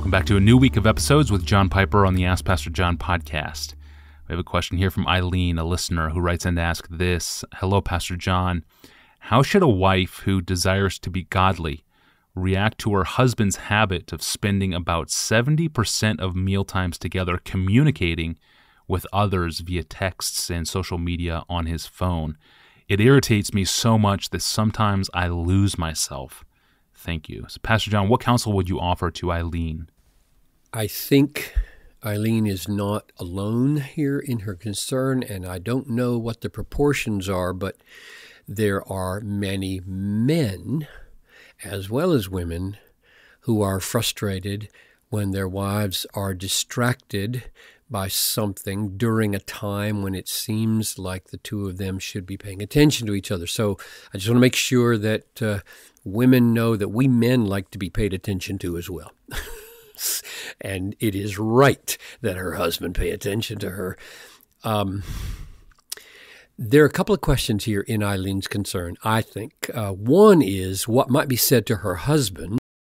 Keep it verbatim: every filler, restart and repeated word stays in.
Welcome back to a new week of episodes with John Piper on the Ask Pastor John podcast. We have a question here from Eileen, a listener, who writes in to ask this. Hello, Pastor John. How should a wife who desires to be godly react to her husband's habit of spending about seventy percent of mealtimes together communicating with others via texts and social media on his phone? It irritates me so much that sometimes I lose myself. Thank you. So, Pastor John, what counsel would you offer to Eileen? I think Eileen is not alone here in her concern, and I don't know what the proportions are, but there are many men, as well as women, who are frustrated when their wives are distracted by something during a time when it seems like the two of them should be paying attention to each other. So I just want to make sure that uh, women know that we men like to be paid attention to as well. And it is right that her husband pay attention to her. Um, there are a couple of questions here in Eileen's concern, I think. Uh, one is what might be said to her husband